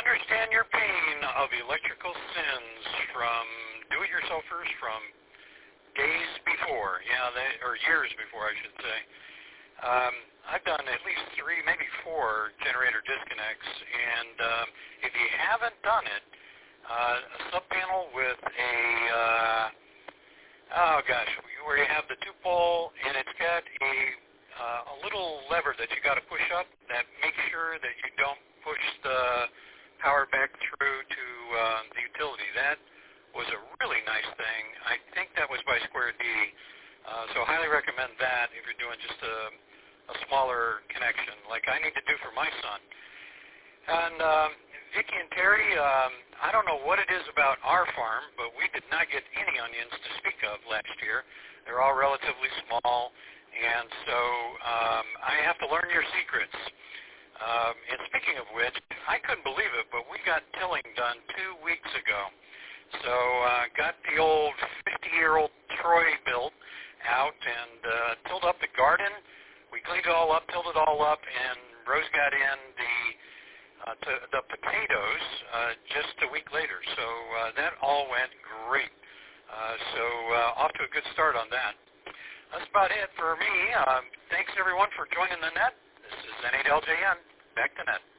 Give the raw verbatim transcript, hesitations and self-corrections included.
understand your pain of electrical sins from do-it-yourselfers from days before, yeah, they, or years before, I should say. Um, I've done at least three, maybe four generator disconnects, and um, if you haven't done it, uh, a sub-panel with a, uh, oh gosh, where you have the two-pole, and it's got a, uh, a little lever that you got to push up that makes sure that you don't push the power back through to uh, the utility. That was a really nice thing. I think that was by Square D, uh, so I highly recommend that if you're doing just a, a smaller connection like I need to do for my son. And um, Vicki and Terry, um, I don't know what it is about our farm, but we did not get any onions to speak of last year. They're all relatively small, and so um, I have to learn your secrets. Um, and speaking of which, I couldn't believe it, but we got tilling done two weeks ago. So uh, got the old fifty-year-old Troy built out and uh, tilled up the garden. We cleaned it all up, tilled it all up, and Rose got in the uh, to the potatoes uh, just a week later. So uh, that all went great. Uh, so uh, off to a good start on that. That's about it for me. Um, thanks, everyone, for joining the net. This is N eight L J N. Back to net.